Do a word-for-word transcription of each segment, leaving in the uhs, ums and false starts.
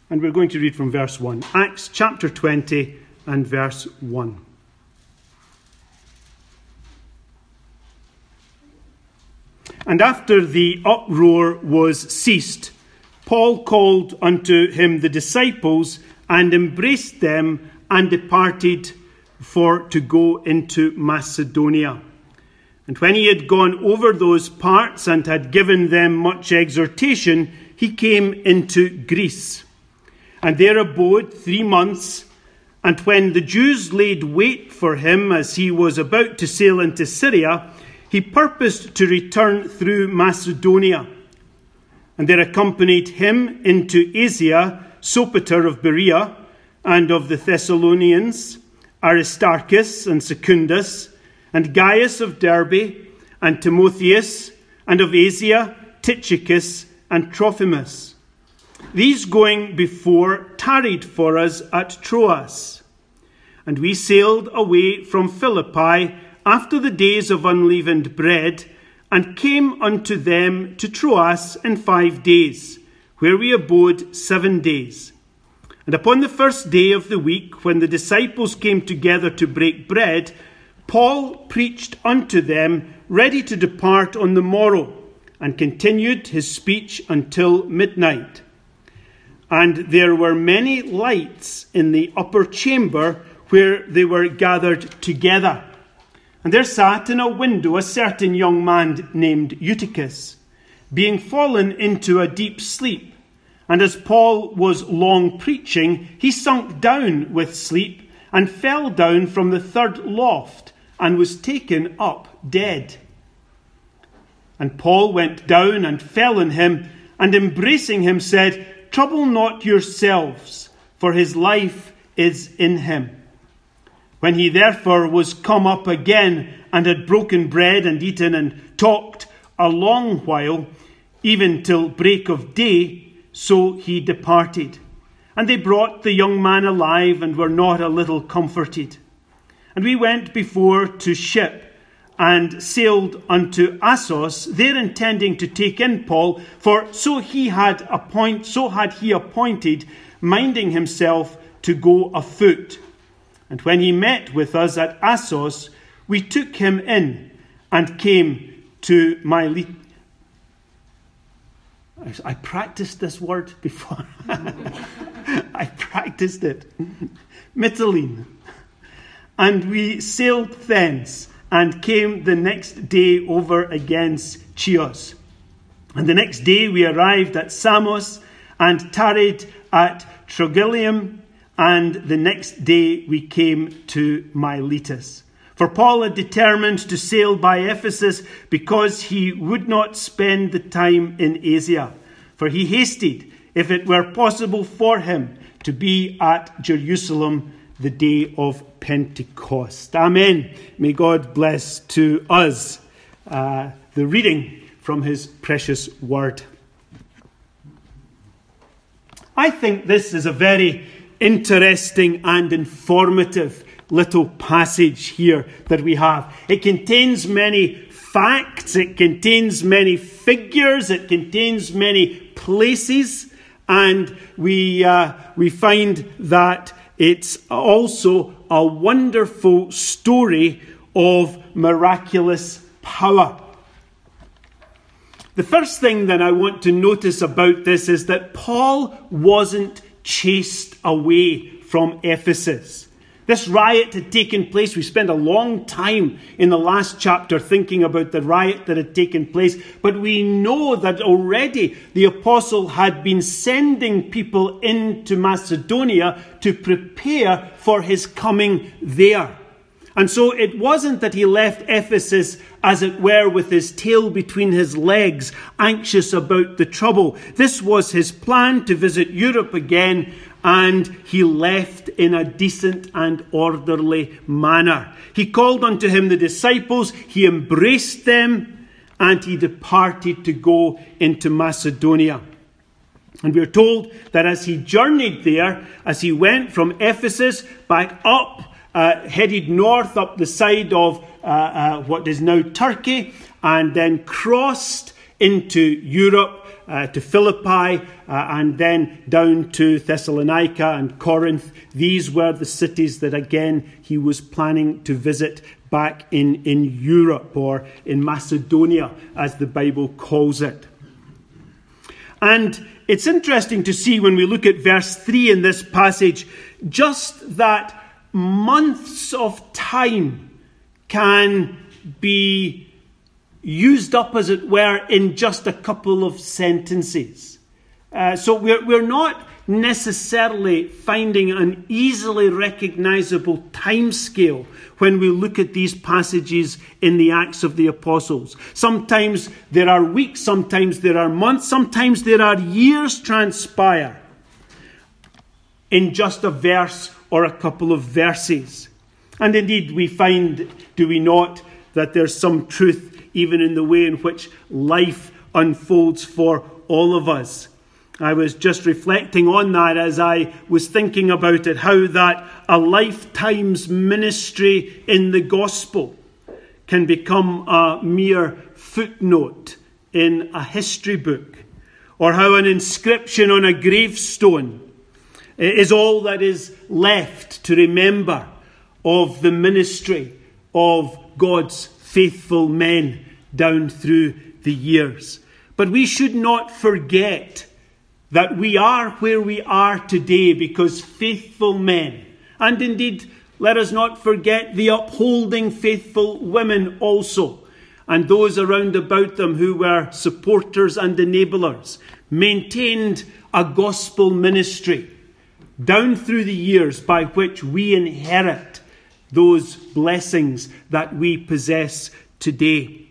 And we're going to read from verse one. Acts chapter twenty and verse one. And after the uproar was ceased, Paul called unto him the disciples and embraced them and departed for to go into Macedonia. And when he had gone over those parts and had given them much exhortation, he came into Greece, and there abode three months. And when the Jews laid wait for him as he was about to sail into Syria, he purposed to return through Macedonia. And there accompanied him into Asia Sopater of Berea, and of the Thessalonians, Aristarchus and Secundus, and Gaius of Derbe, and Timotheus, and of Asia, Tychicus, and Trophimus. These going before tarried for us at Troas. And we sailed away from Philippi after the days of unleavened bread, and came unto them to Troas in five days, where we abode seven days. And upon the first day of the week, when the disciples came together to break bread, Paul preached unto them, ready to depart on the morrow, and continued his speech until midnight. And there were many lights in the upper chamber where they were gathered together. And there sat in a window a certain young man named Eutychus, being fallen into a deep sleep. And as Paul was long preaching, he sunk down with sleep, and fell down from the third loft, and was taken up dead. And Paul went down and fell on him, and embracing him said, Trouble not yourselves, for his life is in him. When he therefore was come up again, and had broken bread and eaten and talked a long while, even till break of day, so he departed. And they brought the young man alive, and were not a little comforted. And we went before to ship, and sailed unto Assos, there intending to take in Paul, for so he had appoint, so had he appointed, minding himself to go afoot. And when he met with us at Assos, we took him in, and came to Miletus. I practiced this word before. I practiced it. Mytilene. And we sailed thence, and came the next day over against Chios. And the next day we arrived at Samos, and tarried at Trogyllium, and the next day we came to Miletus. For Paul had determined to sail by Ephesus, because he would not spend the time in Asia. For he hasted, if it were possible for him, to be at Jerusalem the day of Pentecost. Amen. May God bless to us uh, the reading from his precious word. I think this is a very interesting and informative little passage here that we have. It contains many facts, it contains many figures, it contains many places, and we uh, we find that it's also a wonderful story of miraculous power. The first thing that I want to notice about this is that Paul wasn't chased away from Ephesus. This riot had taken place. We spent a long time in the last chapter thinking about the riot that had taken place. But we know that already the apostle had been sending people into Macedonia to prepare for his coming there. And so it wasn't that he left Ephesus, as it were, with his tail between his legs, anxious about the trouble. This was his plan to visit Europe again, and he left in a decent and orderly manner. He called unto him the disciples, he embraced them, and he departed to go into Macedonia. And we are told that as he journeyed there, as he went from Ephesus back up, uh, headed north up the side of uh, uh, what is now Turkey, and then crossed into Europe, uh, to Philippi, uh, and then down to Thessalonica and Corinth. These were the cities that, again, he was planning to visit back in, in Europe, or in Macedonia, as the Bible calls it. And it's interesting to see when we look at verse three in this passage, just that months of time can be used up, as it were, in just a couple of sentences. Uh, so we're, we're not necessarily finding an easily recognizable time scale when we look at these passages in the Acts of the Apostles. Sometimes there are weeks, sometimes there are months, sometimes there are years transpire in just a verse or a couple of verses. And indeed, we find, do we not, that there's some truth even in the way in which life unfolds for all of us. I was just reflecting on that as I was thinking about it, how that a lifetime's ministry in the gospel can become a mere footnote in a history book, or how an inscription on a gravestone is all that is left to remember of the ministry of God's faithful men down through the years. But we should not forget that we are where we are today because faithful men, and indeed, let us not forget the upholding faithful women also, and those around about them who were supporters and enablers, maintained a gospel ministry down through the years by which we inherit those blessings that we possess today.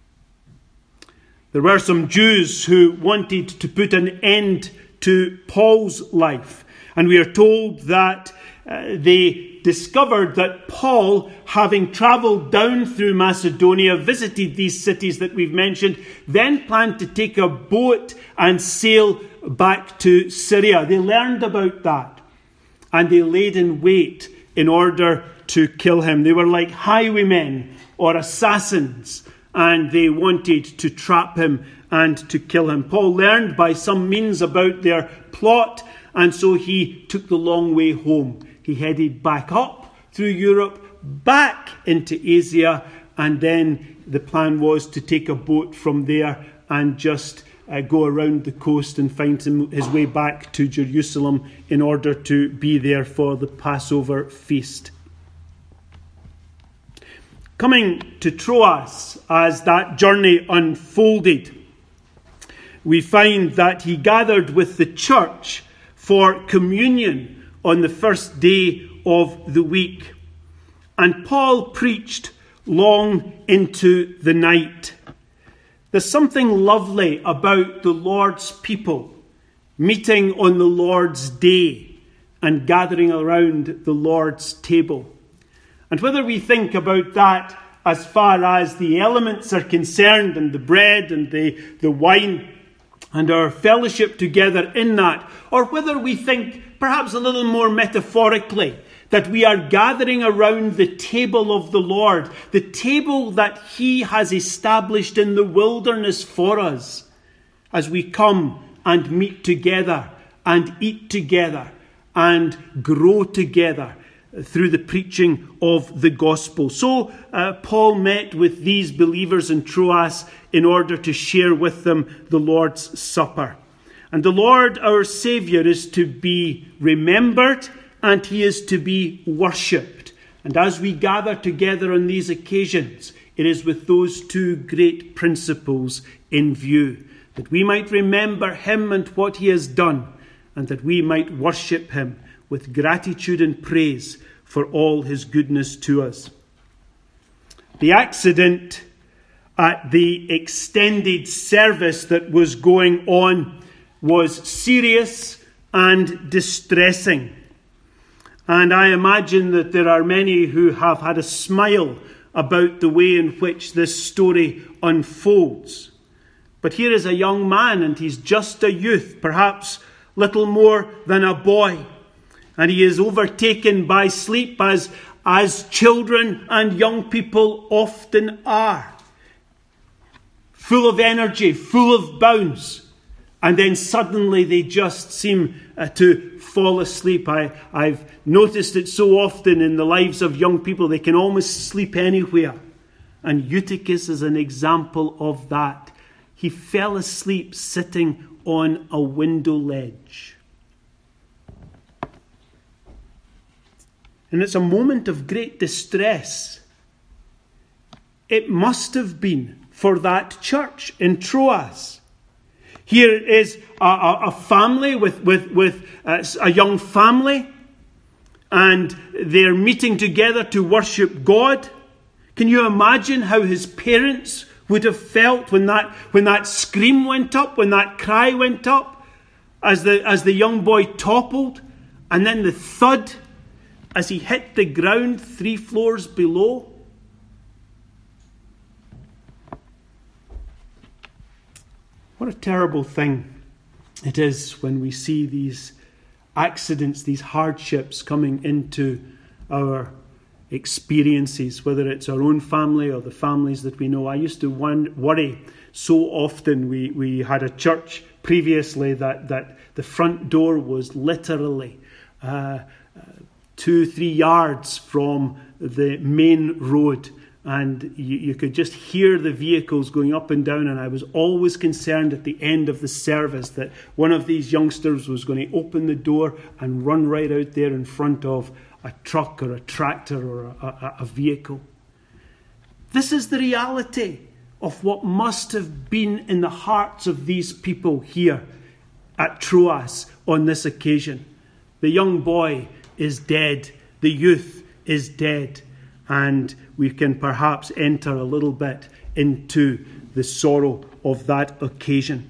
There were some Jews who wanted to put an end to Paul's life. And we are told that uh, they discovered that Paul, having travelled down through Macedonia, visited these cities that we've mentioned, then planned to take a boat and sail back to Syria. They learned about that, and they laid in wait in order to kill him. They were like highwaymen or assassins, and they wanted to trap him and to kill him. Paul learned by some means about their plot, and so he took the long way home. He headed back up through Europe, back into Asia, and then the plan was to take a boat from there and just uh, go around the coast and find him, his way back to Jerusalem in order to be there for the Passover feast. Coming to Troas, as that journey unfolded, we find that he gathered with the church for communion on the first day of the week. And Paul preached long into the night. There's something lovely about the Lord's people meeting on the Lord's day and gathering around the Lord's table. And whether we think about that as far as the elements are concerned, and the bread and the, the wine and our fellowship together in that, or whether we think perhaps a little more metaphorically that we are gathering around the table of the Lord, the table that he has established in the wilderness for us, as we come and meet together and eat together and grow together through the preaching of the gospel. So uh, Paul met with these believers in Troas in order to share with them the Lord's Supper. And the Lord, our Saviour, is to be remembered and he is to be worshipped. And as we gather together on these occasions, it is with those two great principles in view, that we might remember him and what he has done, and that we might worship him with gratitude and praise for all his goodness to us. The accident at the extended service that was going on was serious and distressing. And I imagine that there are many who have had a smile about the way in which this story unfolds. But here is a young man, and he's just a youth, perhaps little more than a boy. And he is overtaken by sleep, as, as children and young people often are. full of energy, full of bounce. And then suddenly they just seem uh, to fall asleep. I, I've noticed it so often in the lives of young people. They can almost sleep anywhere. And Eutychus is an example of that. He fell asleep sitting on a window ledge. And it's a moment of great distress. It must have been for that church in Troas. Here is a, a, a family with, with, with uh, a young family, and they're meeting together to worship God. Can you imagine how his parents would have felt when that, when that scream went up, when that cry went up, as the, as the young boy toppled, and then the thud as he hit the ground three floors below? What a terrible thing it is when we see these accidents, these hardships coming into our experiences, whether it's our own family or the families that we know. I used to worry so often. We, we had a church previously that, that the front door was literally uh, two, three yards from the main road. And you, you could just hear the vehicles going up and down. And I was always concerned at the end of the service that one of these youngsters was going to open the door and run right out there in front of a truck or a tractor or a, a, a vehicle. This is the reality of what must have been in the hearts of these people here at Troas on this occasion. The young boy is dead. The youth is dead. And we can perhaps enter a little bit into the sorrow of that occasion.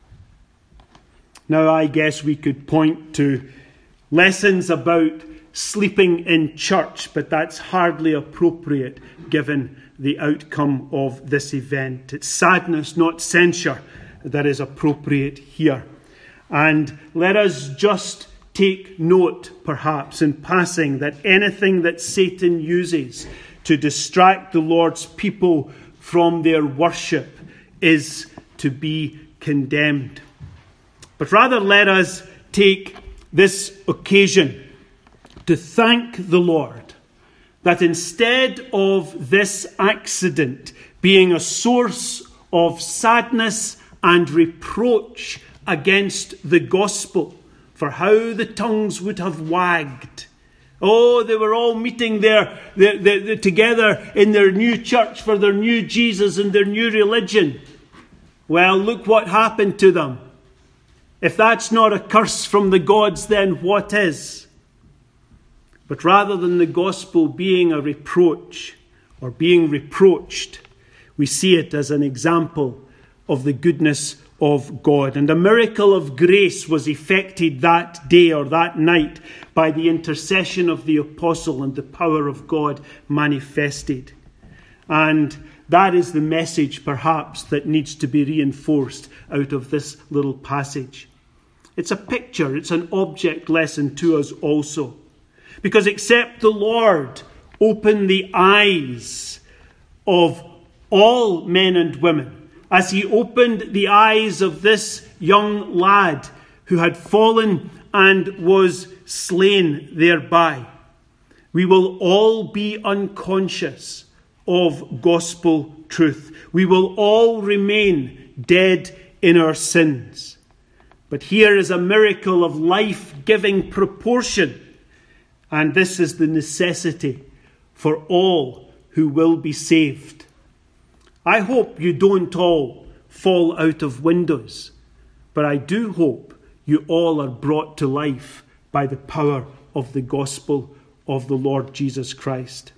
Now, I guess we could point to lessons about sleeping in church, but that's hardly appropriate given the outcome of this event. It's sadness, not censure, that is appropriate here. And let us just take note, perhaps, in passing, that anything that Satan uses to distract the Lord's people from their worship is to be condemned. But rather, let us take this occasion to thank the Lord that instead of this accident being a source of sadness and reproach against the gospel, for how the tongues would have wagged. Oh, they were all meeting there they, they, they, together in their new church for their new Jesus and their new religion. Well, look what happened to them. If that's not a curse from the gods, then what is? But rather than the gospel being a reproach or being reproached, we see it as an example of the goodness of God. And a miracle of grace was effected that day or that night by the intercession of the apostle and the power of God manifested. And that is the message, perhaps, that needs to be reinforced out of this little passage. It's a picture, it's an object lesson to us also. Because except the Lord open the eyes of all men and women, as he opened the eyes of this young lad who had fallen and was slain thereby, we will all be unconscious of gospel truth. We will all remain dead in our sins. But here is a miracle of life-giving proportion, and this is the necessity for all who will be saved. I hope you don't all fall out of windows, but I do hope you all are brought to life by the power of the gospel of the Lord Jesus Christ.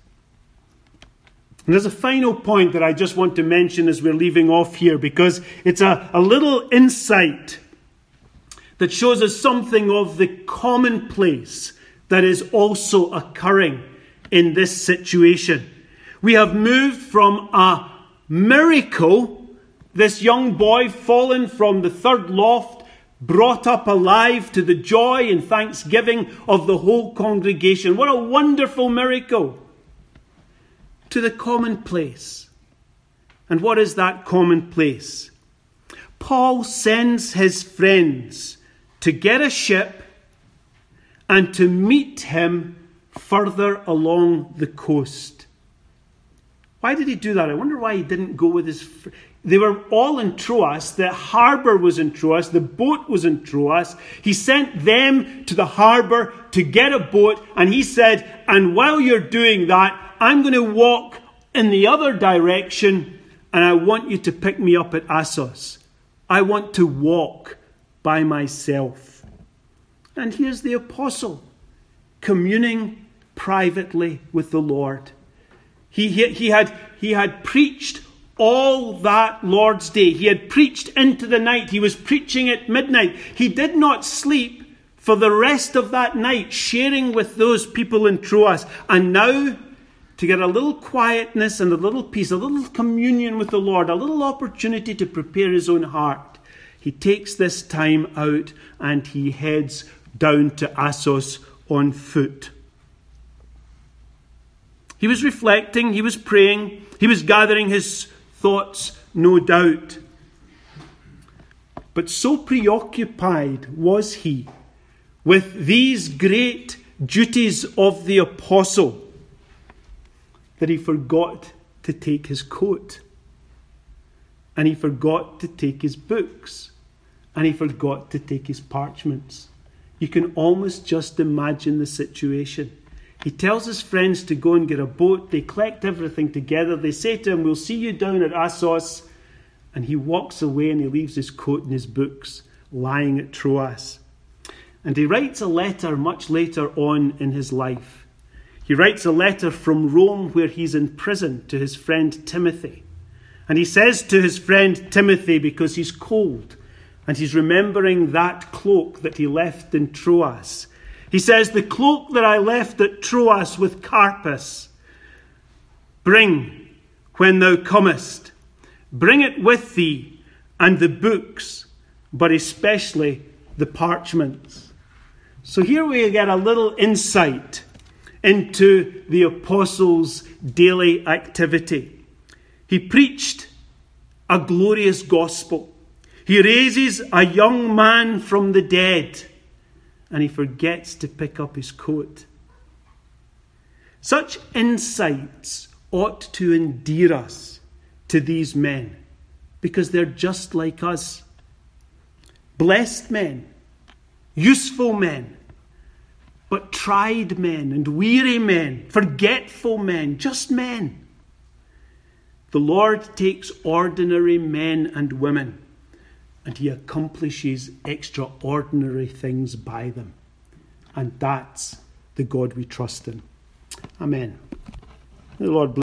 And there's a final point that I just want to mention as we're leaving off here, because it's a, a little insight that shows us something of the commonplace that is also occurring in this situation. We have moved from a miracle, this young boy fallen from the third loft, brought up alive to the joy and thanksgiving of the whole congregation. What a wonderful miracle! To the commonplace. And what is that common place? Paul sends his friends to get a ship and to meet him further along the coast. Why did he do that? I wonder why he didn't go with his fr- They were all in Troas. The harbour was in Troas. The boat was in Troas. He sent them to the harbour to get a boat. And he said, and while you're doing that, I'm going to walk in the other direction. And I want you to pick me up at Assos. I want to walk by myself. And here's the apostle communing privately with the Lord. He, he, he, had, he had preached all that Lord's Day. He had preached into the night. He was preaching at midnight. He did not sleep for the rest of that night, sharing with those people in Troas. And now, to get a little quietness and a little peace, a little communion with the Lord, a little opportunity to prepare his own heart, he takes this time out and he heads down to Assos on foot. He was reflecting, he was praying, he was gathering his thoughts, no doubt. But so preoccupied was he with these great duties of the apostle that he forgot to take his coat. And he forgot to take his books. And he forgot to take his parchments. You can almost just imagine the situation. He tells his friends to go and get a boat. They collect everything together. They say to him, we'll see you down at Assos. And he walks away and he leaves his coat and his books lying at Troas. And he writes a letter much later on in his life. He writes a letter from Rome where he's in prison to his friend Timothy. And he says to his friend Timothy, because he's cold, and he's remembering that cloak that he left in Troas. He says, the cloak that I left at Troas with Carpus, bring when thou comest. Bring it with thee, and the books, but especially the parchments. So here we get a little insight into the apostle's daily activity. He preached a glorious gospel. He raises a young man from the dead, and he forgets to pick up his coat. Such insights ought to endear us to these men, because they're just like us. Blessed men, useful men, but tried men and weary men, forgetful men, just men. The Lord takes ordinary men and women, and he accomplishes extraordinary things by them. And that's the God we trust in. Amen. The Lord bless.